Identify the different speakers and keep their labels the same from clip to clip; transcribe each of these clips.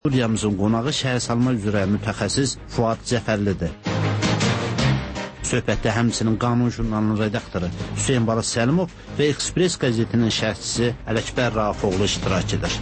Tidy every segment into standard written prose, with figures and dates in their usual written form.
Speaker 1: Studiyamızın qonağı şəhərsalma üzrə mütəxəssis Fuad Cəfərlidir. Söhbətdə həmçinin Qanun jurnalının redaktoru Hüseyn Balas Səlimov və Express qəzetinin şərhçisi Ələkbər Rafoğlu iştirak edir.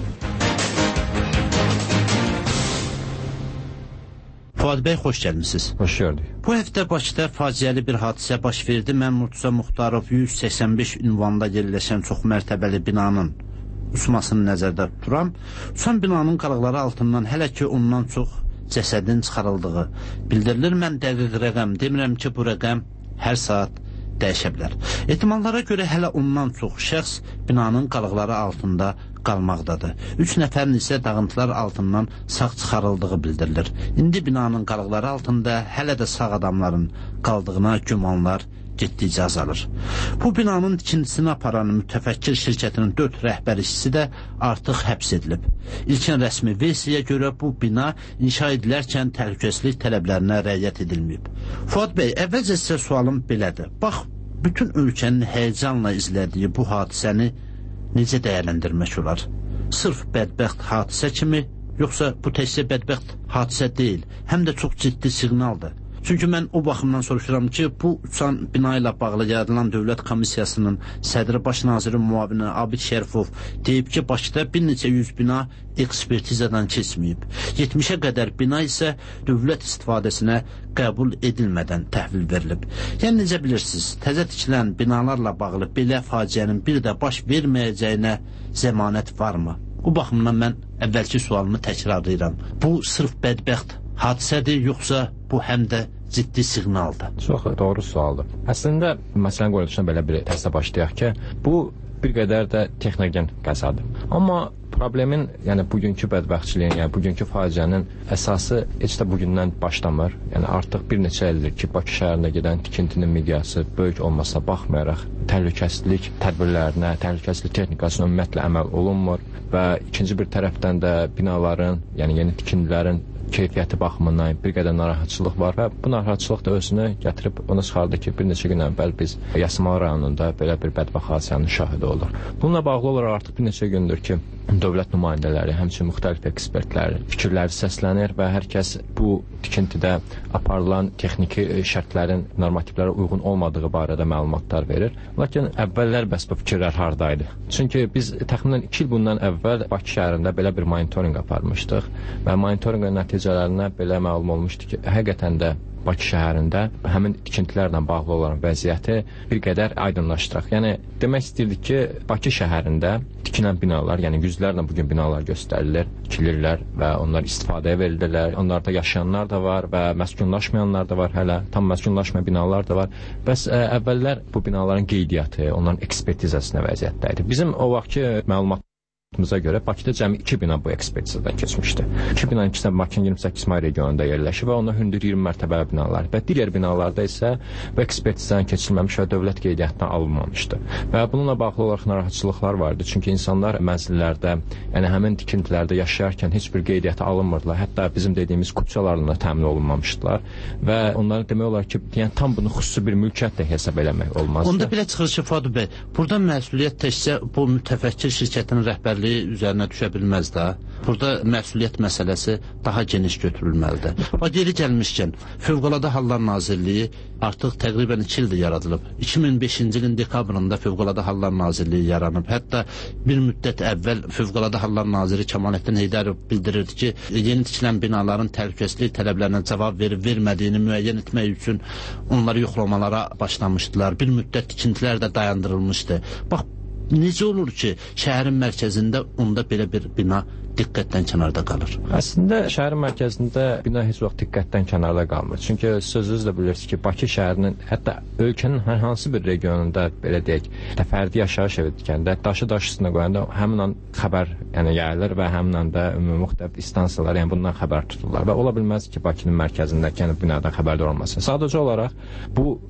Speaker 1: Fuad bəy, xoş gəlmişsiniz.
Speaker 2: Xoş gördük.
Speaker 1: Bu həftə Bakıda faciəli bir hadisə baş verdi. Mən Murtuza Muxtarov 185 ünvanda yerləşən çox mərtəbəli binanın uçmasını nəzərdə tuturam. Son binanın qalıqları altından hələ ki ondan çox cəsədin çıxarıldığı bildirilir. Mən dəqiq rəqəm demirəm ki, bu rəqəm hər saat dəyişə bilər. Ehtimallara görə hələ ondan çox şəxs binanın qalıqları altında qalmaqdadır. 3 nəfərin isə dağıntılar altından sağ çıxarıldığı bildirilir. İndi binanın qalıqları altında hələ də sağ adamların qaldığına gümanlar getdikcə azalır. Bu binanın tikintisini aparan mütəfəkkir şirkətinin 4 rəhbər işçisi də artıq həbs edilib. İlkin rəsmi versiyaya görə bu bina inşa edilərkən təhlükəsizlik tələblərinə riayət edilməyib. Fuad bəy, əvvəlcə sizə sualım belədir. Bax, bütün ölkənin həyəcanla izlədiyi bu hadisəni necə dəyərləndirmək olar? Sırf bədbəxt hadisə kimi, yoxsa bu təkcə bədbəxt hadisə deyil, həm də çox ciddi siqnaldır. Çünki mən o baxımdan soruşuram ki, bu uçan bina ilə bağlı yaradılan Dövlət Komissiyasının sədri baş nazirin müavini Abid Şərifov deyib ki, Bakıda bir neçə yüz bina ekspertizadan keçməyib. 70-ə qədər bina isə dövlət istifadəsinə qəbul edilmədən təhvil verilib. Yəni, necə bilirsiniz, təzə tikilən binalarla bağlı belə faciənin bir də baş verməyəcəyinə zəmanət varmı? Bu baxımdan mən əvvəlki sualımı təkrarlayıram. Bu sırf bədbəxt hadisədir, yoxsa bu həm də ciddi siqnaldır?
Speaker 2: Çox doğru sualdır. Əslində, məsələnin qoyuluşuna belə bir təsdə başlayaq ki, bu bir qədər də texnogen qəzadır. Amma problemin, yəni bugünkü bədbəxtçiliyin, yəni bugünkü faciənin əsası heç də bugündən başlamır. Yəni artıq bir neçə ildir ki, Bakı şəhərində gedən tikintinin miqyası böyük olmasına baxmayaraq, təhlükəsizlik tədbirlərinə, təhlükəsizlik texnikasına ümumiyyətlə əməl olunmur və ikinci bir tərəfdən də binaların, yəni yeni tikintilərin keyfiyyəti baxımından bir qədər narahatçılıq var və bu narahatçılıq da özünü gətirib ona çıxardı ki, bir neçə gün əvvəl biz Yasamal rayonunda belə bir bədbəxt hadisənin şahidi olur. Bununla bağlı olaraq artıq bir neçə gündür ki, dövlət nümayəndələri, həmçinin müxtəlif ekspertlər fikirləri səslənir və hər kəs bu tikintidə aparılan texniki şərtlərin normativlərə uyğun olmadığı barədə məlumatlar verir. Lakin əvvəllər bəs bu fikirlər hardaydı? Çünki biz təxminən 2 il bundan əvvəl Bakı şəhərində belə bir monitorinq aparmışdıq və monitorinqin nəticələrinə belə məlum olmuşdu ki, həqiqətən də Bakı şəhərində həmin tikintilərlə bağlı olan vəziyyəti bir qədər aydınlaşdıraq. Yəni, demək istəyirdik ki, Bakı şəhərində tikilən binalar, yəni yüzlərlə bugün binalar göstərilir, tikilirlər və onlar istifadəyə verilirlər. Onlarda yaşayanlar da var və məskunlaşmayanlar da var hələ, tam məskunlaşmayan binalar da var. Bəs əvvəllər bu binaların qeydiyyatı, onların ekspertizasına vəziyyətdə idi. Bizim o vaxtki məlumatımıza görə Bakıda cəmi 2 bina bu ekspertizadan keçmişdi. 2 binanın ikisi Bakının 28 may regionunda yerləşir və onlar hündür 20 mərtəbəli binalar və digər binalarda isə bu ekspertizadan keçilməmiş və dövlət qeydiyyatına alınmamışdı. Və bununla bağlı olaraq narahatçılıqlar vardı. Çünki insanlar mənzillərdə, yəni həmin tikintilərdə yaşayarkən heç bir qeydiyyata alınmırdılar. Hətta bizim dediyimiz kupçalarla da təmin olunmamışdılar və onların demək olar ki, yəni tam bunu xüsusi bir mülkiyyət də hesab eləmək olmazdı.
Speaker 1: Onda belə çıxır ki, Fuad bəy, burada məsuliyyət təkcə bu mütəfəkkir şirkətin rəhbərliyi üzərinə düşə bilməz də. Burada məsuliyyət məsələsi daha geniş götürülməlidir. Bax, geri gəlmişkən, Fövqəladə Hallar Nazirliyi artıq təqribən 2 ildir yaradılıb. 2005-ci ilin dekabrında Fövqəladə Hallar Nazirliyi yaranıb. Hətta bir müddət əvvəl Fövqəladə Hallar Naziri Kemalettin Heydərov bildirirdi ki, yeni tikilən binaların təhlükəsizlik tələblərinə cavab verib-vermədiyini müəyyən etmək üçün onları yoxlamalara başlamışdılar. Bir müddət tikintilər də dayandırılmışdı. Bax, necə olur ki, şəhərin mərkəzində onda belə bir bina diqqətdən kənarda qalır? Əslində,
Speaker 2: şəhərin mərkəzində bina heç vaxt diqqətdən kənarda qalmır. Çünki sözünüz də bilirsiniz ki, Bakı şəhərinin, hətta ölkənin hər hansı bir regionunda, belə deyək, fərdi yaşayış evi tikəndə, daşı üstünə qoyanda həmin an xəbər yayılır və həmin anda müxtəlif istansiyalar bundan xəbər tuturlar və ola bilməz ki, Bakının mərkəzindəki binadan xəbərdar olmasın. Sadəcə olaraq bu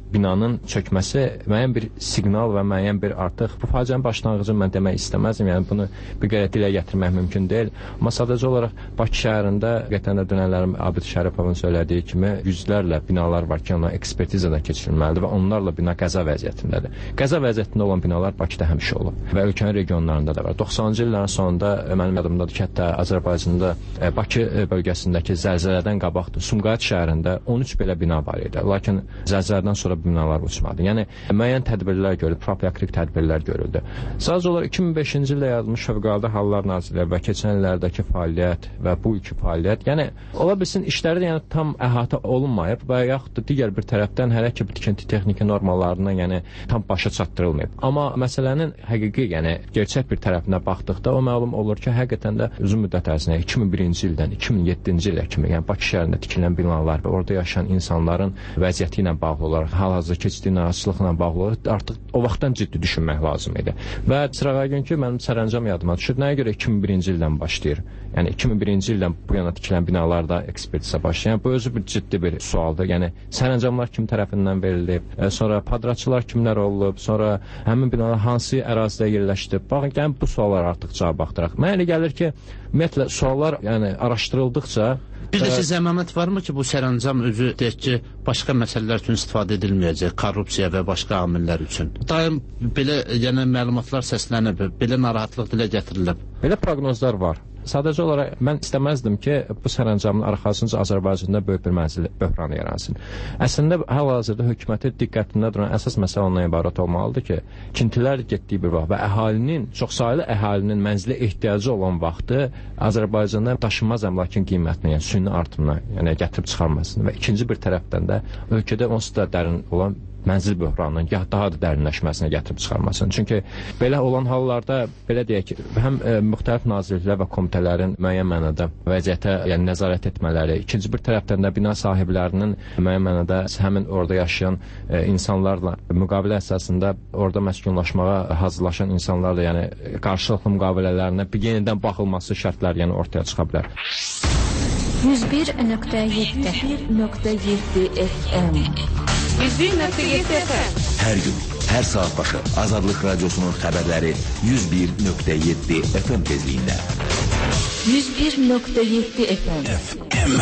Speaker 2: binanın çökməsi müəyyən bir siqnal və müəyyən bir artıq bu faciənin başlanğıcını mən demək istəməzdim. Yəni bunu bir qədər dilə gətirmək mümkün deyil. Amma sadəcə olaraq Bakı şəhərində qətlənə dönənlərin Abid Şəripovun söylediyi kimi yüzlərlə binalar var ki, onlar ekspertizadan keçirilməlidir və onlarla bina qəza vəziyyətindədir. Qəza vəziyyətində olan binalar Bakıda həmişə olub və ölkənin regionlarında da var. 90-cı illərin sonunda mənim yadımdadır ki, hətta Azərbaycanda Bakı bölgəsindəki zəlzələdən qabaq Sumqayıt şəhərində 13 belə bina var idi. Lakin zəlzələdən sonra bu binalar uçmadı. Yəni müəyyən tədbirlər görüldü, profilaktik tədbirlər görüldü. Sadəcə olaraq 2005-ci ildə yaradılmış Fövqəladə Hallar Nazirliyi və keçən illərdəki fəaliyyət və bu ilki fəaliyyət, yəni ola bilsin işləri yəni tam əhatə olunmayıb və yaxud da digər bir tərəfdən hələ ki tikinti texniki normalarına yəni tam başa çatdırılmayıb. Amma məsələnin həqiqi, yəni gerçək bir tərəfinə baxdıqda o məlum olur ki, həqiqətən də uzun müddət ərzində 2001-ci ildən 2007-ci ilə kimi, yəni Bakı şəhərində tikilən binalar və orada yaşayan insanların vəziyyəti ilə bağlı olaraq, hal-hazırda keçdiyi narahatçılıqla bağlı olaraq artıq o vaxtdan ciddi düşünmək lazım idi. Və sırağa gün ki, mənim sərəncam yadıma düşür. Nəyə görə 2001-ci ildən başlayır? Yəni 2001-ci ildən bu yana tikilən binalarda ekspertiza başlayır. Yəni bu özü bir ciddi bir sualdır. Yəni sərəncamlar kim tərəfindən verilib, sonra padratçılar kimlər olub, sonra həmin binalar hansı ərazidə yerləşdirib. Baxın, yəni bu suallar artıq cavab axtaraq. Mənə elə gəlir ki, ümumiyyətlə suallar yəni araşdırıldıqca
Speaker 1: bir də ki, zəmanət varmı ki, bu sərəncam özü deyək ki, başqa məsələlər üçün istifadə edilməyəcək, korrupsiya və başqa amillər üçün? Daim belə yəni məlumatlar səslənib, belə narahatlıq dilə gətirilib.
Speaker 2: Belə proqnozlar var. Sadəcə olaraq mən istəməzdim ki, bu sərəncamın arxasınca Azərbaycanda böyük bir mənzil böhranı yaransın. Əslində hal-hazırda hökumətin diqqətində duran əsas məsələ ondan ibarət olmalıdır ki, tikintilər getdiyi bir vaxt və əhalinin, çoxsaylı əhalinin mənzilə ehtiyacı olan vaxtı Azərbaycanda daşınmaz əmlakın qiymətini, yəni süni artımına, yəni gətirib çıxarmasını və ikinci bir tərəfdən də ölkədə onsuz da dərin olan mənzil böhranının daha da dərinləşməsinə gətirib çıxarmasını. Çünki belə olan hallarda, belə deyək ki, həm müxtəlif nazirliklər və komitələrin müəyyən mənada vəziyyətə yəni nəzarət etmələri, ikinci bir tərəfdən də bina sahiblərinin müəyyən mənada həmin orada yaşayan insanlarla müqavilə əsasında orada məskunlaşmağa hazırlaşan insanlarla yəni qarşılıqlı müqavilələrinə bir yenidən baxılması şərtlər yəni ortaya çıxa bilər.
Speaker 3: 101.7 FM 101.7 FM.
Speaker 4: Hər gün, hər saat başı Azadlıq Radiosunun xəbərləri 101.7 FM tezliyində.
Speaker 3: 101.7 FM.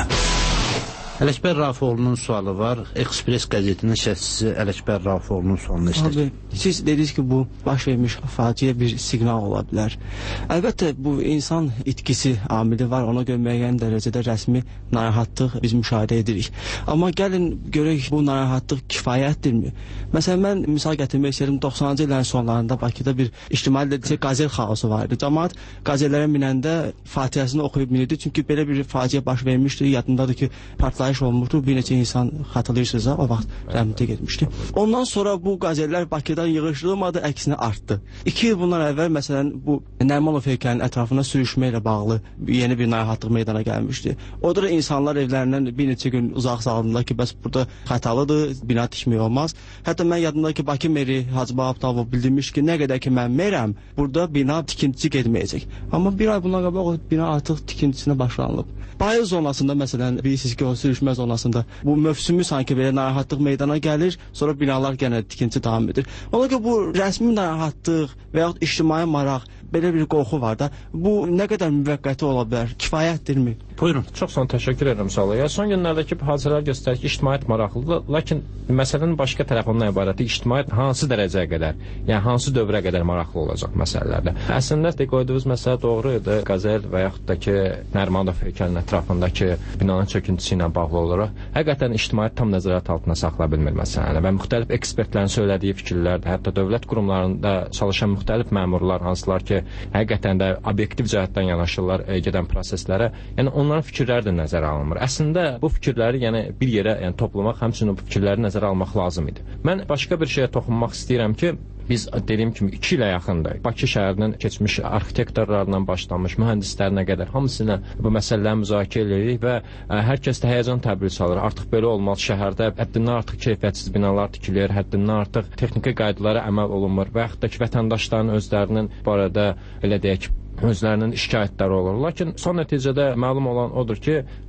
Speaker 1: Ələkbər Rafifoğlu'nun sualı var. Ekspres qəzetinin şəxsçisi Ələkbər Rafifoğlu'nun sualını istəyir.
Speaker 5: Siz dediniz ki, bu baş vermiş faciə bir siqnal ola bilər. Əlbəttə, bu insan itkisi amili var. Ona görə müəyyən dərəcədə rəsmi narahatlıq biz müşahidə edirik. Amma gəlin görək, bu narahatlıq kifayətdirmi? Məsələn, mən misal gətirmək istəyirəm, 90-cı illərin sonlarında Bakıda bir ictimai qazel xaosu var idi. Cəmaət qazellərə minəndə fatihəsini oxuyub minirdi. Çünki belə bir faciə baş vermişdi. Yadındadır ki, partlayış olmuşdu. Bir neçə insan xatırlayırsınız, o vaxt rəhmətə getmişdi. Ondan sonra bu qazellər Bakıdan yığışdırılmadı, əksinə artdı. 2 il bundan əvvəl, məsələn, bu Nərimanov heykəlinin ətrafına sürüşməklə bağlı yeni bir narahatlıq meydana gəlmişdi. Orada da insanlar evlərindən bir neçə gün uzaq salındılar ki, bəs burada xətalıdır, bina tikmək olmaz. Hətta mən yadımda ki, Bakı meri Hacı Abdalov bildirmiş ki, nə qədər ki mən merəm, burada bina tikintisi getməyəcək. Amma bir ay bundan qabaq o bina artıq tikintisinə başlanılıb. Bayıl zonasında məsələn, bilirsiniz ki, o sürüşmə zonasında bu mövsümü sanki belə narahatlıq meydana gəlir, sonra binalar yenə tikinti davam edir. Ona görə bu rəsmi narahatlıq və yaxud ictimai maraq, belə bir qorxu var da, bu nə qədər müvəqqəti ola bilər, kifayətdirmi?
Speaker 1: Buyurun.
Speaker 2: Çox sağ olun, təşəkkür edirəm sağ olun. Son günlərdəki hadisələr göstərir ki, ictimaiyyət maraqlıdır, lakin məsələnin başqa tərəfi ondan ibarətdir. İctimaiyyət hansı dərəcəyə qədər, yəni hansı dövrə qədər maraqlı olacaq məsələlərdə. Əslində qoyduğunuz məsələ doğru idi. Qazel və yaxud da ki, Nərimanov heykəlinin ətrafındakı binanın çöküntüsü ilə bağlı olaraq həqiqətən ictimaiyyət tam nəzarət altında saxlaya bilmir məsələni və müxtəlif ekspertlərin söylədiyi fikirlərdə, hətta dövlət qurumlarında çalışan müxtəlif məmurlar, hansılar ki, həqiqətən də obyektiv cəhətdən yanaşırlar gedən proseslərə, yəni onların fikirləri də nəzərə alınmır. Əslində bu fikirləri yəni bir yerə yəni toplamaq, həmçinin bu fikirləri nəzərə almaq lazım idi. Mən başqa bir şeyə toxunmaq istəyirəm ki, biz dediyim kimi 2 ilə yaxındır. Bakı şəhərinin keçmiş arxitektorlarından başlamış, mühəndislərinə qədər hamısına bu məsələləri müzakirə edirik və hər kəs də həyəcan təbili çalır. Artıq belə olmaz, şəhərdə həddindən artıq keyfiyyətsiz binalar tikilir, həddindən artıq texniki qaydalara əməl olunmur və yaxud da ki, vətəndaşların özlərinin bu arada elə deyək özlərinin şikayətləri olur. Lakin son nəticədə məlum olan odur ki,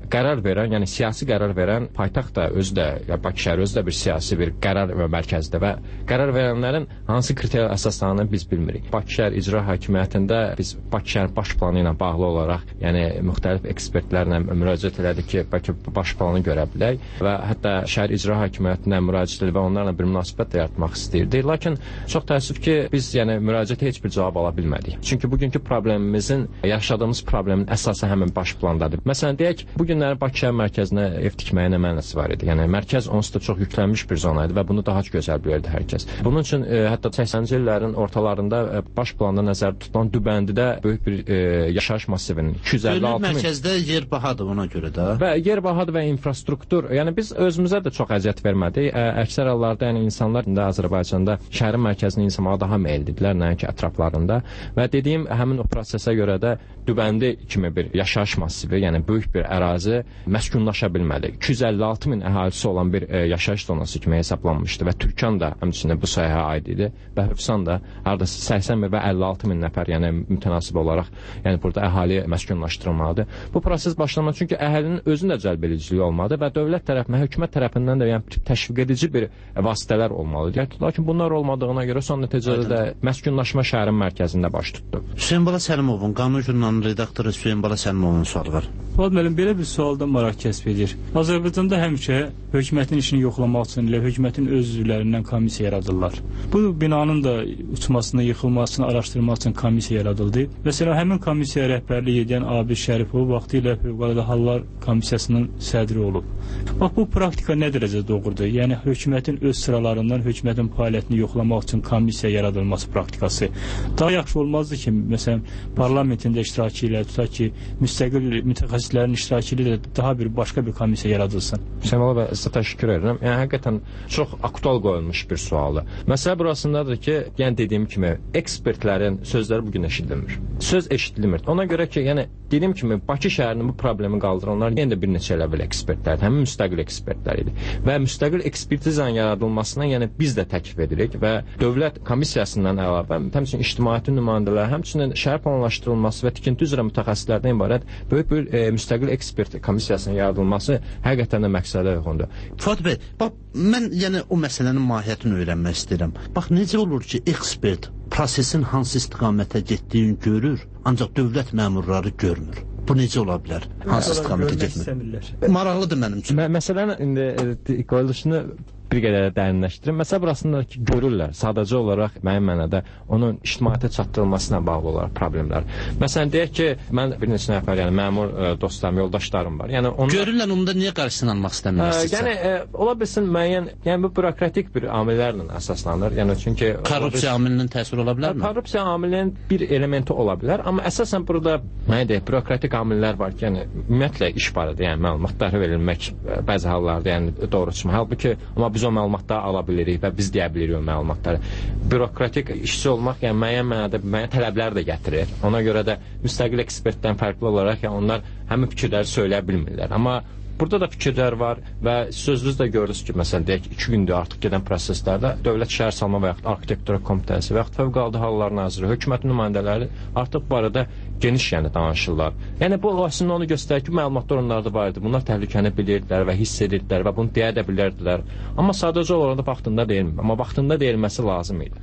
Speaker 2: qərar verən, yəni siyasi qərar verən paytaxt da özü də, ya Bakı şəhəri özü də bir siyasi bir qərar mərkəzidir və qərar verənlərin hansı kriter əsaslarını biz bilmirik. Bakı şəhər icra hakimiyyətində biz Bakı şəhər baş planı ilə bağlı olaraq, yəni müxtəlif ekspertlərlə müraciət elədik ki, bəlkə baş planı görə bilək və hətta şəhər icra hakimiyyətinə müraciət edib və onlarla bir münasibət yaratmaq istəyirdik. Lakin çox təəssüf ki, biz yəni müraciətə heç bir cavab ala bilmədik. Çünki bugünkü problemimizin, yaşadığımız problemin əsası həmin baş plandadır. Məsələn, deyək, bu günləri Bakı şəhər mərkəzinə ev tikməyə nə mənası var idi? Yəni mərkəz onsuz da çox yüklənmiş bir zona idi və bunu daha gözəl bilirdi hər kəs. Bunun üçün hətta 80-ci illərin ortalarında baş planda nəzərdə tutulan Dübəndidə böyük bir yaşayış massivinin 256 min.
Speaker 1: Mərkəzdə yer bahadır ona görə də.
Speaker 2: Və yer bahadır və infrastruktur. Yəni biz özümüzə də çox əziyyət vermədik. Əksər hallarda yəni insanlar indi Azərbaycanda şəhərin mərkəzini insamağa daha meyllidirlər, nəinki ətraflarında. Və dediyim həmin o prosesə görə də Dübəndi kimi bir yaşayış massivi, yəni böyük bir ərazi məskunlaşa bilmədi. 256 min əhalisi olan bir yaşayış zonası kimi hesablanmışdı və Türkan da həmçinin bu sayəyə aid idi və Hövsan da hardasa 80 min və 56 min nəfər, yəni mütənasib olaraq, yəni burada əhali məskunlaşdırılmalıdır. Bu proses başlamaq çünki əhalinin özünün də cəlb ediciliyi olmadı və dövlət tərəfindən, hökumət tərəfindən də yəni təşviq edici bir vasitələr olmalıdır. Lakin bunlar olmadığına görə son nəticədə də məskunlaşma şəhərin mərkəzində baş tutdu.
Speaker 1: Hüseyn Bala Səlimovun, Qanun jurnalının redaktoru Hüseyn Bala Səlimovun sualı var.
Speaker 6: Fuad müəllim, belə bir sualdan maraq kəsb edir. Azərbaycanda həmişə hökumətin işini yoxlamaq üçün ilə hökumətin öz üzvlərindən komissiya yaradırlar. Bu binanın da uçmasını, yıxılmasını araşdırmaq üçün komissiya yaradıldı. Məsələn, həmin komissiya rəhbərlik edən Abid Şərifov vaxtilə Fövqəladə Hallar Komissiyasının sədri olub. Bax, bu praktika nə dərəcədə doğrudur? Yəni, hökumətin öz sıralarından hökumətin fəaliyyətini yoxlamaq üçün komissiya yaradılması praktikası. Daha yaxşı olmazdı ki, məsələn, parlamentin də iştirakı ilə, tutaq ki, müstəqil mütəxəssislərin iştirakı ilə daha bir başqa bir komissiya yaradılsın.
Speaker 2: Səməla bəy, sizə təşəkkür edirəm. Yəni, həqiqətən çox aktual qoyulmuş bir sualdır. Məsələ burasındadır ki, yəni dediyim kimi, ekspertlərin sözləri bugün eşidilmir. Söz eşidilmir. Ona görə ki, yəni dediyim kimi, Bakı şəhərinin bu problemi qaldıranlar yenə də bir neçə level ekspertlərdir, həmin müstəqil ekspertlər idi. Və müstəqil ekspertizanın yaradılmasına yəni biz də təklif edirik və dövlət komissiyasından əlavə, həmçinin ictimaiyyətin nümayəndələri, həmçinin şəhər planlaşdırılması və tikinti üzrə mütəxəssislərdən ibarət böyük bir müstəqil ekspert komissiyasının yaradılması həqiqətən də məqsədə uyğundur.
Speaker 1: Fuad bəy, bax, mən yəni o məsələnin mahiyyətini öyrənmək istəyirəm. Bax, necə olur ki, ekspert prosesin hansı istiqamətə getdiyini görür, ancaq dövlət məmurları görmür. Bu necə ola bilər? Hansı istiqamətə getmir? Maraqlıdır mənim üçün.
Speaker 2: Məsələnin indi qoyuluşunu bir qədər dərinləşdirin. Məsələ burasında ki, görürlər, sadəcə olaraq müəyyən mənada onun ictimaiyyətə çatdırılmasına bağlı olaraq problemlər. Məsələn, deyək ki, mən bir neçə nəfər, yəni məmur dostlarım, yoldaşlarım var. Yəni onlar
Speaker 1: görürlər, onda niyə qarşısını almaq istəmirlər?
Speaker 2: Yəni ola bilsin müəyyən, yəni bu bürokratik bir amillərlə əsaslanır. Yəni çünki
Speaker 1: korrupsiya amilinin təsiri ola bilərmi?
Speaker 2: Korrupsiya amilinin bir elementi ola bilər, amma əsasən burada nə deyək, bürokratik amillər var ki, yəni ümumiyyətlə iş barədə, yəni məlumatları verilmək bəzi hallarda, yəni doğru çıxmır. Halbuki amma biz o məlumatları ala bilirik və biz deyə bilirik o məlumatları. Bürokratik işçi olmaq, yəni müəyyən mənada müəyyən tələblər də gətirir. Ona görə də müstəqil ekspertdən fərqli olaraq yəni onlar həmin fikirləri söyləyə bilmirlər. Amma burada da fikirlər var və sözünüz də gördünüz ki, məsələn, deyək 2 gündür artıq gedən proseslərdə Dövlət Şəhər Salma və yaxud Arxitektura Komitəsi və yaxud Fövqəladə Hallar Naziri, hökumətin nümayəndələri artıq bu arada geniş yəni danışırlar. Yəni bu aslında onu göstərir ki, məlumatlar onlarda var idi. Bunlar təhlükəni bilirdilər və hiss edirdilər və bunu deyə də bilirdilər. Amma sadəcə olaraq da vaxtında deyilmir. Amma vaxtında deyilməsi lazım idi.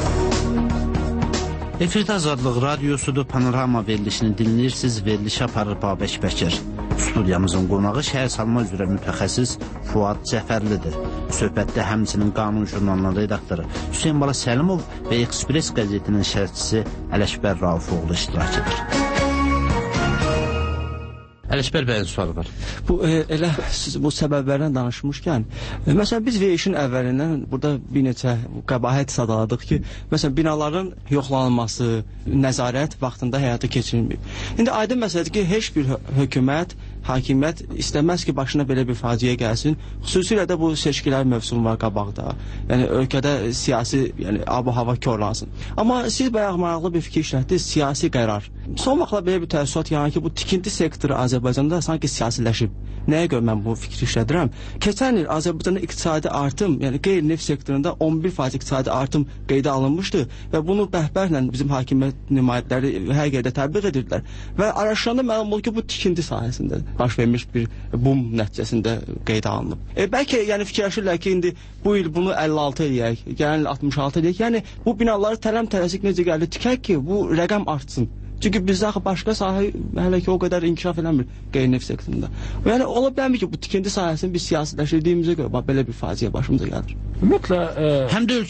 Speaker 1: Efirdə Azadlıq Radiosudur, Panorama verilişini dinləyirsiniz. Verilişi aparır Babək Bəkir. Studiyamızın qonağı şəhər salma üzrə mütəxəssis Fuad Cəfərlidir. Söhbətdə həmçinin Qanun jurnalının redaktoru Hüseyn Bala Səlimov və Ekspres qəzetinin şərhçisi Ələkbər Raufoğlu iştirak edir. Ələkbər bəyin sualı var.
Speaker 5: Elə siz bu səbəblərdən danışmışkən, məsələn biz verilişin əvvəlindən burada bir neçə qəbahət sadaladıq ki, məsələn binaların yoxlanılması, nəzarət vaxtında həyata keçirilməyib. İndi aydın məsələdir ki, heç bir hökumət, hakimiyyət istəməz ki, başına belə bir faciə gəlsin. Xüsusilə də bu seçkilər mövsum var qabaqda. Yəni ölkədə siyasi, yəni ab-hava korlansın. Amma siz bayaq maraqlı bir fikir işlətdiniz, siyasi qərar. son vaxtlar belə bir təəssürat yaranır ki, bu tikinti sektoru Azərbaycanda sanki siyasiləşib. Nəyə görə mən bu fikri işlədirəm? Keçən il Azərbaycanda iqtisadi artım, yəni qeyri-neft sektorunda 11% iqtisadi artım qeydə alınmışdı və bunu bəhbərlə bizim hakimiyyət nümayəndələri hər yerdə təbliğ edirdilər. Və araşdıranda məlum oldu ki, bu tikinti sahəsində baş vermiş bir boom nəticəsində qeydə alınıb. Bəlkə yəni fikirləşirlər ki, indi bu il bunu 56 eləyək, gələn il 66 eləyək. Yəni bu binaları tələm-tələsik necə gəlir tikək ki, bu rəqəm artsın. Çünki bizdə axı başqa sahə hələ ki o qədər inkişaf eləmir qeyri-neft sektorunda. Yəni ola bilərmi ki, bu tikinti sahəsini biz siyasiləşdirdiyimizə görə belə bir faciə başımıza gəlir.
Speaker 2: Ümumiyyətlə
Speaker 1: həm də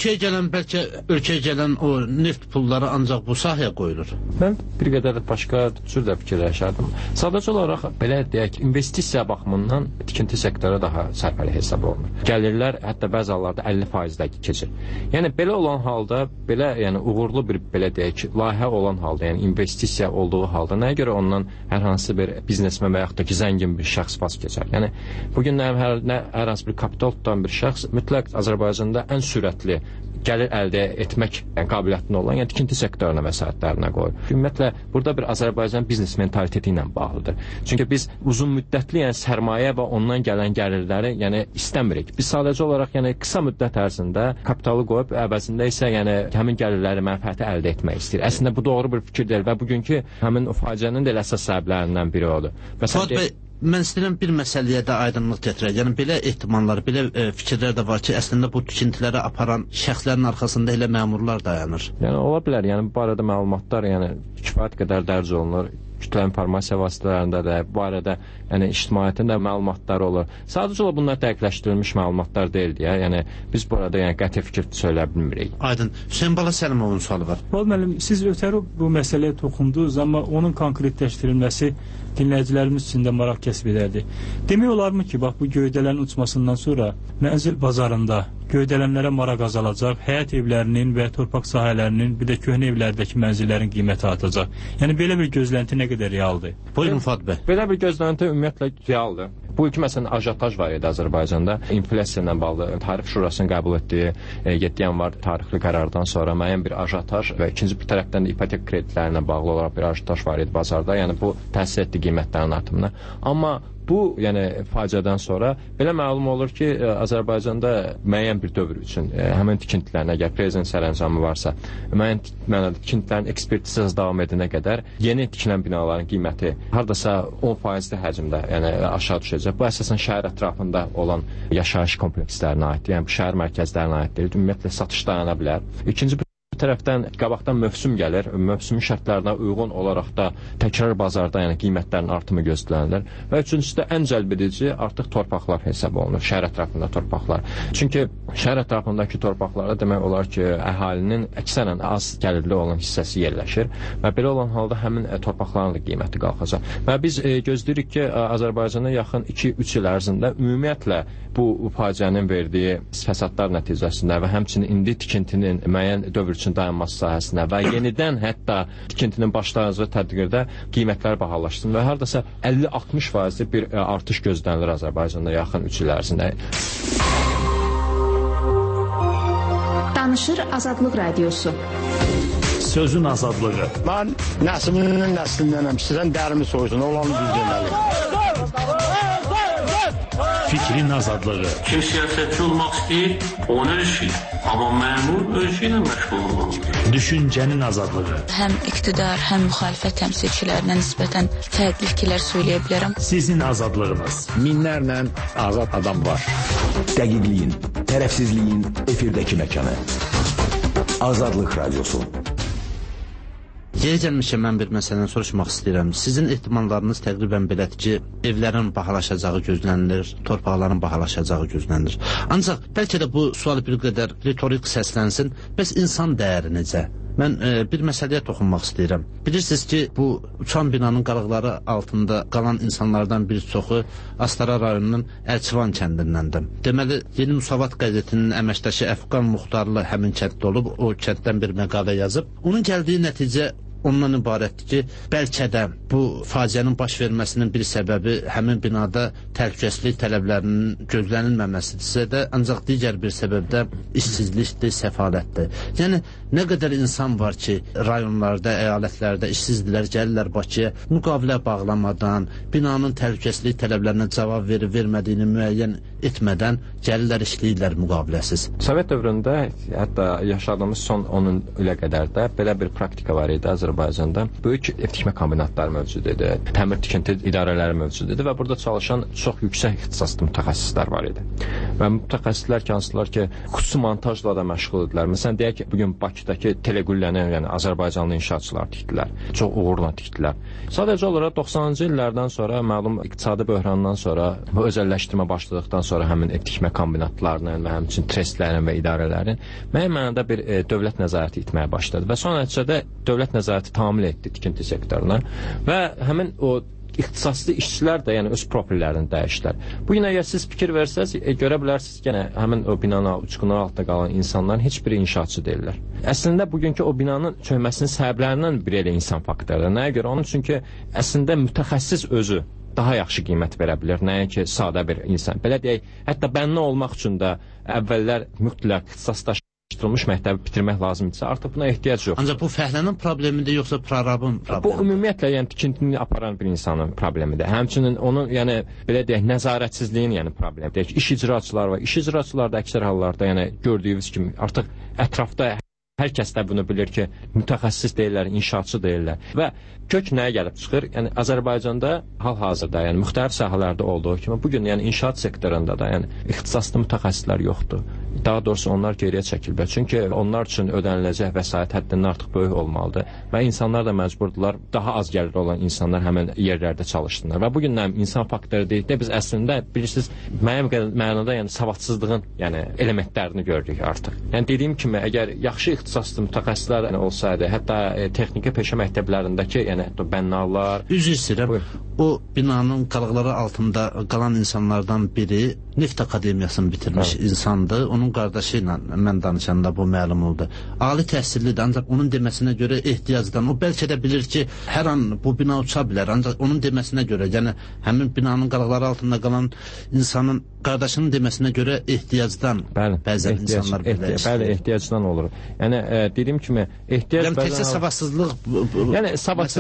Speaker 1: ölkəyə gələn o neft pulları ancaq bu sahəyə qoyulur.
Speaker 2: Mən bir qədər başqa cür də fikirləşərdim. Sadəcə olaraq belə deyək, investisiya baxımından tikinti sektoru daha sərfəli hesab olunur. Gəlirlər hətta bəzi hallarda 50%-də keçir. Yəni belə olan halda, belə yəni uğurlu bir belə deyək, layihə olan halda, yəni investisiya olduğu halda nəyə görə ondan hər hansı bir biznesmen və yaxud da ki, zəngin bir şəxs vaz keçər? Yəni bugün hər hansı bir kapital tutan bir şəxs mütləq Azərbaycanda ən sürətli gəlir əldə etmək qabiliyyətində olan, yəni tikinti sektoruna vəsaitlərinə qoyur. Ümumiyyətlə, burada bir Azərbaycan biznes mentaliteti ilə bağlıdır. Çünki biz uzun müddətli, yəni sərmayə və ondan gələn gəlirləri, yəni istəmirik. Biz sadəcə olaraq, yəni qısa müddət ərzində kapitalı qoyub, əvəzində isə, yəni həmin gəlirləri, mənfəəti əldə etmək istəyir. Əslində bu doğru bir fikirdir və bugünkü həmin o faciənin də əsas səbəblərindən biri odur.
Speaker 1: Fuad bəy, mən istəyirəm bir məsələyə də aydınlıq gətirək. Yəni belə ehtimallar, belə fikirlər də var ki, əslində bu tikintiləri aparan şəxslərin arxasında elə məmurlar dayanır.
Speaker 2: Yəni ola bilər. Yəni bu barədə məlumatlar yəni kifayət qədər dərc olunur. Kütləvi informasiya vasitələrində də bu barədə yəni ictimaiyyətin də məlumatları olur. Sadəcə olaraq bunlar dəqiqləşdirilmiş məlumatlar deyildi. Yəni biz burada yəni qəti fikir söyləyə bilmirik.
Speaker 1: Aydın. Hüseyn Bala Səlimovun sualı var.
Speaker 6: Fuad müəllim, siz ötəri bu məsələyə toxundunuz, amma onun konkretləşdirilməsi dinləyicilərimiz üçün də maraq kəsb edərdi. Demək olarmı ki, bax bu göydələnin uçmasından sonra mənzil bazarında göydələnlərə maraq azalacaq, həyət evlərinin və torpaq sahələrinin, bir də köhnə evlərdəki mənzillərin qiyməti artacaq. Yəni belə bir gözlənti nə qədər realdır?
Speaker 1: Buyurun Fuad bəy.
Speaker 2: Belə bir gözlənti ümumiyyətlə realdır. Bu ilki məsələn ajotaj var idi Azərbaycanda. İnflyasiya ilə bağlı Tarif Şurasının qəbul etdiyi 7 yanvar tarixli qərardan sonra müəyyən bir ajotaj və ikinci bir tərəfdən də ipotek kreditlərinə bağlı olaraq bir ajotaj var idi bazarda. Yəni bu təsir etdi qiymətlərin artımına. Amma bu, yəni faciədən sonra belə məlum olur ki, Azərbaycanda müəyyən bir dövr üçün həmin tikintilərinə, əgər prezident sərəncamı varsa, müəyyən mənada tikintilərin ekspertizası davam edənə qədər yeni tikilən binaların qiyməti hardasa 10% həcmdə, yəni aşağı düşəcək. Bu əsasən şəhər ətrafında olan yaşayış komplekslərinə aiddir. Yəni bu şəhər mərkəzlərinə aiddir. Ümumiyyətlə satış dayana bilər. İkinci tərəfdən qabaqdan mövsüm gəlir. Mövsümün şərtlərinə uyğun olaraq da təkrar bazarda yəni qiymətlərin artımı gözlənilir. Və üçüncüsü də ən cəlb edici artıq torpaqlar hesab olunur. Şəhər ətrafında torpaqlar. Çünki şəhər ətrafındakı torpaqlarda demək olar ki, əhalinin əksərən az gəlirli olan hissəsi yerləşir və belə olan halda həmin torpaqların da qiyməti qalxacaq. Və biz gözləyirik ki, Azərbaycana yaxın 2-3 il ərzində ümumiyyətlə bu faciənin verdiyi fəsadlar nəticəsində və həmçinin indi tikintinin müəyyən dövr üçün dayanması sahəsində və yenidən hətta tikintinin başlanğıcı tədbirdə qiymətlər bahalaşsın və hardasa 50-60% bir artış gözlənilir Azərbaycanda yaxın 3 il ərzində.
Speaker 3: Danışır Azadlıq Radiosu.
Speaker 7: Sözün azadlığı.
Speaker 8: Mən nəslinin nəslindənəm. Sizdən dərimi soysun, olanı düz deməli.
Speaker 7: Fikrin azadlığı.
Speaker 9: Kim siyasətçi olmaq istəyir, onu öz işi. Amma məmur öz işi ilə məşğul olmalıdır.
Speaker 7: Düşüncənin azadlığı.
Speaker 10: Həm iqtidar, həm müxalifət təmsilçilərinə nisbətən fərqli fikirlər söyləyə bilərəm.
Speaker 7: Sizin azadlığınız.
Speaker 8: Minlərlə azad adam var.
Speaker 4: Dəqiqliyin, tərəfsizliyin efirdəki məkanı. Azadlıq Radiosu.
Speaker 1: Yeri gəlmişəm, mən bir məsələni soruşmaq istəyirəm. Sizin ehtimallarınız təqribən belədir ki, evlərin bahalaşacağı gözlənilir, torpaqların bahalaşacağı gözlənilir. Ancaq bəlkə də bu sual bir qədər retorik səslənsin. Bəs insan dəyəri necə? Mən bir məsələyə toxunmaq istəyirəm. Bilirsiniz ki, bu uçan binanın qalıqları altında qalan insanlardan bir çoxu Astara rayonunun Əlçivan kəndindəndir. Deməli, Yeni Müsavat qəzetinin əməkdaşı Əfqan Muxtarlı həmin kənddə olub, o kənddən bir məqalə yazıb. Onun gəldiyi nəticə ondan ibarətdir ki, bəlkə də bu faciənin baş verməsinin bir səbəbi həmin binada təhlükəsizlik tələblərinin gözlənilməməsidirsə də, ancaq digər bir səbəb də işsizlikdir, səfalətdir. Yəni nə qədər insan var ki, rayonlarda, əyalətlərdə işsizdirlər, gəlirlər Bakıya, müqavilə bağlamadan, binanın təhlükəsizlik tələblərinə cavab vermədiyini müəyyən etmədən gəlirlər, işləyirlər müqaviləsiz.
Speaker 2: Sovet dövründə, hətta yaşadığımız son 10 ilə qədər də belə bir praktika var idi Azərbaycanda. Böyük tikmə kombinatları mövcud idi, təmir tikinti idarələri mövcud idi və burada çalışan çox yüksək ixtisaslı mütəxəssislər var idi. Və mütəxəssislər ki, hansılar ki, xüsusi montajla da məşğul idilər. Məsələn, deyək ki, bugün Bakıdakı Teleqülləni, yəni Azərbaycanlı inşaatçılar tikdilər, çox uğurla tikdilər. Sadəcə olaraq 90-cı illərdən sonra, məlum iqtisadi böhrandan sonra, bu özəlləşdirmə başladıqdan sonra həmin tikmə kombinatlarının və həmçinin trestlərin və idarələrin müəyyən mənada bir dövlət nəzarəti etməyə başladı və son nəticədə dövlət nəzarəti tamil etdi tikinti sektoruna və həmin o ixtisaslı işçilər də yəni öz profillərini dəyişdilər. Bu gün əgər siz fikir versəz, görə bilərsiniz ki, yəni, həmin o binanın uçqunun altında qalan insanların heç biri inşaatçı deyirlər. Əslində bugünkü o binanın çökməsinin səbəblərindən biri elə insan faktorudur. Nəyə görə? Onun çünki əslində mütəxəssis özü daha yaxşı qiymət verə bilər, nəinki sadə bir insan. Belə deyək, hətta bənna olmaq üçün də əvvəllər mütləq ixtisaslaşdırılmış məktəbi bitirmək lazımdırsa, artıq buna ehtiyac yox.
Speaker 1: Ancaq bu fəhlənin problemidir, yoxsa prorabın problemidir?
Speaker 2: Bu ümumiyyətlə yəni tikintini aparan bir insanın problemidir. Həmçinin onun yəni belə deyək nəzarətsizliyin yəni problemidir. İş icraçılar var. İş icraçılar da əksər hallarda yəni gördüyünüz kimi artıq ətrafda hər kəs də bunu bilir ki, mütəxəssis deyirlər, inşaatçı deyirlər və kök nəyə gəlib çıxır? Yəni Azərbaycanda hal-hazırda, yəni müxtəlif sahələrdə olduğu kimi bu gün yəni inşaat sektorunda da yəni ixtisaslı mütəxəssislər yoxdur. Daha doğrusu onlar geriyə çəkiliblər. Çünki onlar üçün ödəniləcək vəsait həddindən artıq böyük olmalıdır və insanlar da məcburdular, daha az gəliri olan insanlar həmin yerlərdə çalışsınlar. Və bu gün insan faktoru deyil, biz əslində bilirsiniz, müəyyən mənada yəni savadsızlığın yəni elementlərini gördük artıq. Yəni dediyim kimi, əgər yaxşı ixtisaslı mütəxəssislər yəni, olsaydı, hətta texniki peşə məktəblərindəki yəni bənnalar...
Speaker 1: Üzr istəyirəm, o binanın qalıqları altında qalan insanlardan biri Neft Akademiyasını bitirmiş insandır. Onun qardaşı ilə mən danışanda bu məlum oldu. Ali təhsillidir, ancaq onun deməsinə görə ehtiyacdan, o bəlkə də bilir ki, hər an bu bina uça bilər, ancaq onun deməsinə görə, yəni həmin binanın qalıqları altında qalan insanın qardaşının deməsinə görə ehtiyacdan bəzən insanlar belə işləyir.
Speaker 2: Bəli, ehtiyacdan olur. Yəni dediyim kimi ehtiyac
Speaker 1: yəni təkcə savadsızlıq,
Speaker 2: yəni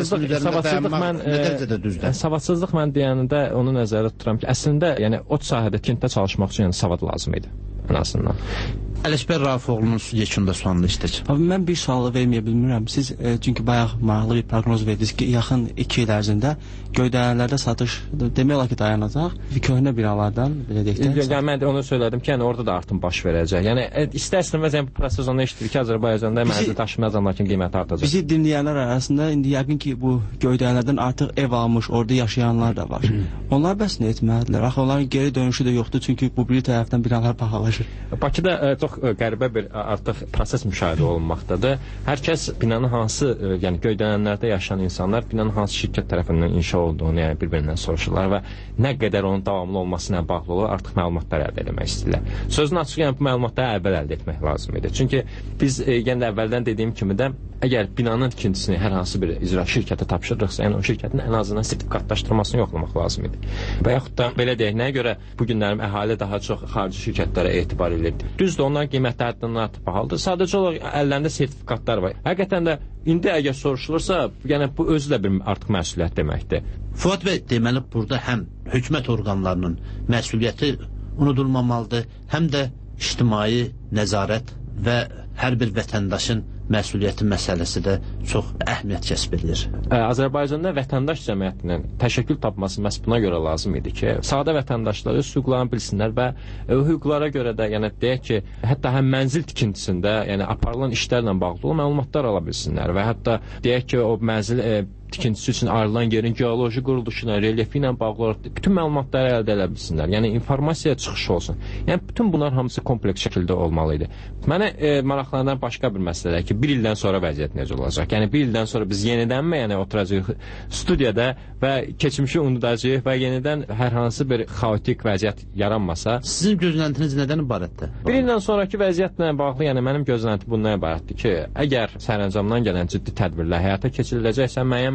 Speaker 2: savadsızlıq mən deyəndə onu nəzərdə tuturam ki, əslində yəni o sahədə tikintidə çalışmaq üçün yəni savad lazım idi ən azından.
Speaker 1: Ələkbər Rafifoğlu'nun yekunda sualını işlək.
Speaker 5: Mən bir sualı verməyə bilmirəm. Siz çünki bayaq maraqlı bir proqnoz verdiniz ki, yaxın 2 il ərzində göydələnlərdə satış demək olar ki, dayanacaq. Köhnə binalardan belə deyək də.
Speaker 2: Yəni mən də onu söylədim ki, yəni orada da artım baş verəcək. Yəni istər-istəməz yəni bu proses onu eşidir ki, Azərbaycanda mənzil daşınmaz əmlakın qiyməti artacaq.
Speaker 5: Bizi dinləyənlər arasında indi yəqin ki, bu göydələnlərdən artıq ev almış, orada yaşayanlar da var. Onlar bəs nə etməlidirlər? Axı onların geri dönüşü də yoxdur, çünki bu bir tərəfdən binalar bahalaşır.
Speaker 2: Bakıda çox qəribə bir artıq proses müşahidə olunmaqdadır. Hər kəs binanın hansı, yəni göydələnlərdə yaşayan insanlar binanın hansı şirkət tərəfindən inşa olduğunu yəni bir-birindən soruşurlar və nə qədər onun davamlı olması ilə bağlı olur, artıq məlumatlar əldə etmək istəyirlər. Sözün açıq yəni bu məlumatları əvvəl əldə etmək lazım idi. Çünki biz yəni əvvəldən dediyim kimi də əgər binanın tikintisini hər hansı bir icra şirkətə tapşırırıqsa, yəni o şirkətin ən azından sertifikatlaşdırmasını yoxlamaq lazım idi. Və yaxud da belə deyək, nəyə görə bu günlərim əhali daha çox xarici şirkətlərə etibar edir? Düzdür, onların qiymətləri həddindən artıq bahalıdır. Sadəcə olaraq əllərində sertifikatlar var. Həqiqətən də indi əgər soruşulursa, yəni bu özü də bir artıq məsuliyyət deməkdir.
Speaker 1: Fuad bəy, deməli burada həm hökumət orqanlarının məsuliyyəti unudulmamalıdır, həm də ictimai nəzarət və hər bir vətəndaşın məsuliyyəti məsələsi də çox əhəmiyyət kəsb edir.
Speaker 2: Azərbaycanda vətəndaş cəmiyyətinin təşəkkül tapması məhz buna görə lazım idi ki, sadə vətəndaşlar öz hüquqlarını bilsinlər və hüquqlara görə də, yəni deyək ki, hətta həm mənzil tikintisində, yəni aparılan işlərlə bağlı məlumatlar ala bilsinlər və hətta deyək ki, o mənzil tikintisi üçün ayrılan yerin geoloji quruluşuna, relyefi ilə bağlı olaraq bütün məlumatları əldə edə bilsinlər. Yəni informasiya çıxışı olsun. Yəni bütün bunlar hamısı kompleks şəkildə olmalı idi. Mənə maraqlanan başqa bir məsələdir ki, 1 ildən sonra vəziyyət necə olacaq? Yəni 1 ildən sonra biz yenidənmi yəni oturacağıq studiyada və keçmişi unudacağıq və yenidən hər hansı bir xaotik vəziyyət yaranmasa?
Speaker 1: Sizin gözləntiniz nədən ibarətdir?
Speaker 2: 1 ildən sonraki vəziyyətlə bağlı, yəni mənim gözləntim bundan ibarətdir ki, əgər sərəncamdan gələn ciddi tədbirlər həyata keçiriləcəksə, müəyyən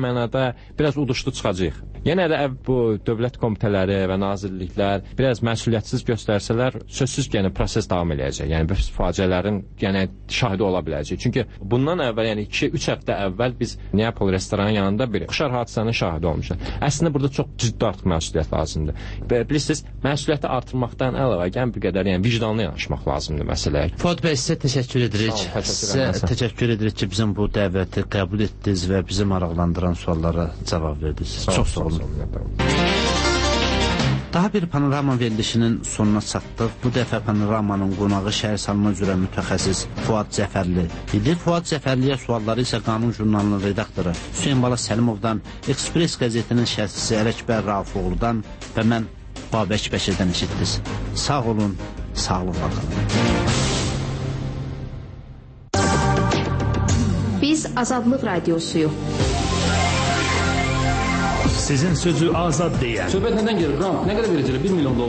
Speaker 2: mənada biraz uduşlu çıxacağıq. Yenə də bu dövlət komitələri və nazirliklər biraz məsuliyyətsiz göstərsələr, sözsüz ki, yəni proses davam eləyəcək. Yəni bu faciələrin şahidi ola biləcək. Çünki bundan əvvəl, yəni 2-3 həftə əvvəl biz Neapol restoranının yanında bir oxşar hadisənin şahidi olmuşuq. Əslində burada çox ciddi artıq məsuliyyət lazımdır. Və bilirsiniz, məsuliyyəti artırmaqdan əlavə bir qədər vicdanlı yanaşmaq lazımdır məsələyə.
Speaker 1: Fuad bəy, sizə təşəkkür edirik. Sizə təşəkkür edirik ki, bizim bu dəvəti qəbul etdiniz və bizi maraqlandıran suallara cavab verdiniz. Çox sağ olun. Daha bir panorama verilişinin sonuna çatdıq. Bu dəfə panoramanın qonağı şəhər salma üzrə mütəxəssis Fuad Cəfərli idi. Fuad Cəfərliyə sualları isə Qanun jurnalının redaktoru Hüseyn Bala Səlimovdan, Ekspres qəzetinin şərhçisi Ələkbər Rafiqoğludan və mən Babək Bəşirdən eşitdiniz. Sağ olun, sağlıqla qalın.
Speaker 3: Biz Azadlıq Radiosuyuq.
Speaker 7: Sizin sözü azad deyən.
Speaker 11: Söhbət nədən gelir? Nə qədər verəcəklər? $1 milyon.